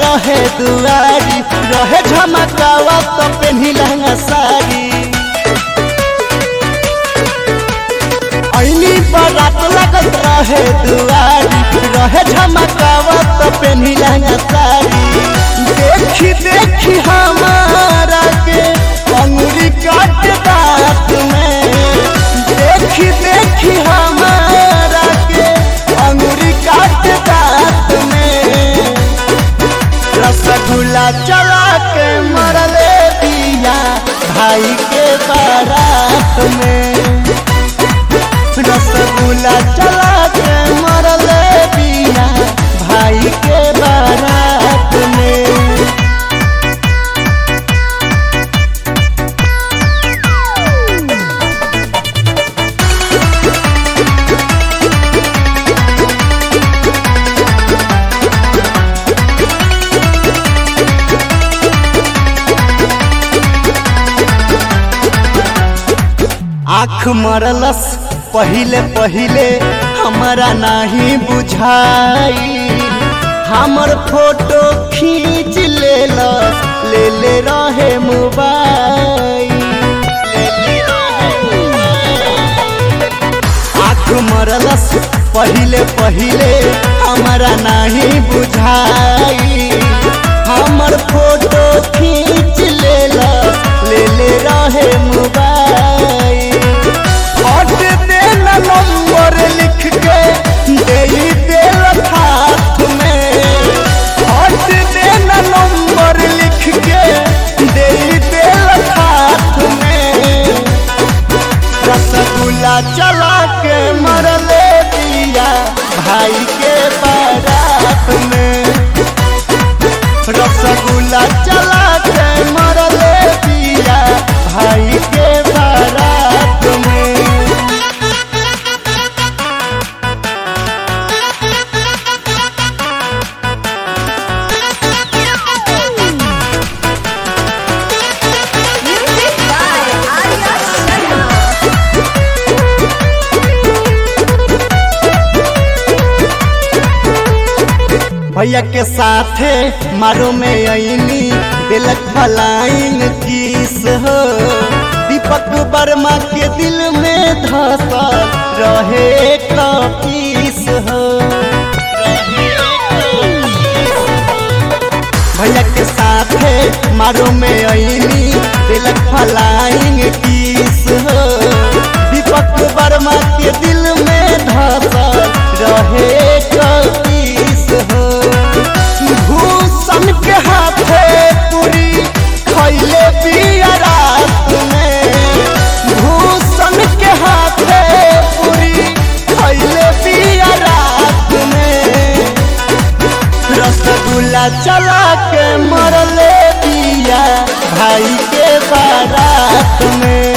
रहे दुआरी रहे झमकावा तो पेन्ही लहंगा साड़ी ऐनी बारात लगत रहे दुआरी रहे झमकावा तो पेन्ही लहंगा साड़ी देखी देखी हमारा के अंगुरी काट दांत में देखी देखी हमारा के अंगुरी काट दांत में रसगुल्ला चला के मरले दिया भाई के बारात में रसगुल्ला चला के मरले दिया भाई के बारात में। आँख मरलस पहिले पहिले हमारा नहीं बुझाई हमर फोटो खींच लेलस ले रहे मोबाइल आँख मरलस पहिले पहिले हमारा नहीं बुझाई हमर फोटो खींच लेलस ले रहे मोबाइल नंबर लिख के दे देल हाथ में हट देना नंबर लिख के दे देल हाथ में रसगुल्ला चला के मरले दिया भाई के बारात में रसगुल्ला चला के मरले दिया भाई के बारात में। भैया के साथे मारो में आईनी दिलक फलाइन किस हो दीपक वर्मा के दिल में धसल रहे कपीस हो भैया के साथे मारो में आईनी दिलक फलाइन किस हो दीपक वर्मा के दिल में धसल रहे कपीस हो भूषण के हाथे पूरी खैले पिया रात में भूषण के हाथे पूरी खैले पिया रात में रसगुल्ला चला के मरले दिया भाई के बारात में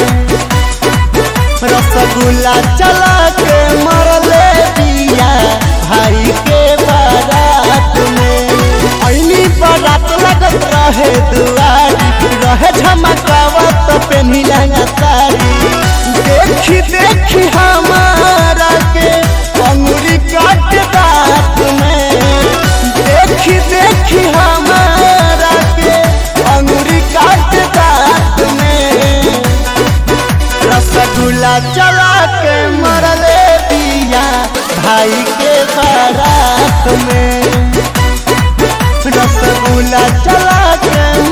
रसगुल्ला चला के मरले दिया भाई के बारात में ऐनी बारात लगत रहे दुआरी रहे झमकावा तो पेन्ही लहंगा साड़ी देखी देखी हमारा के अंगुरी काट दांत में देखी देखी हमारा के अंगुरी काट दांत में रसगुल्ला चला के मरले दिया भाई के बारात में रसगुल्ला चला के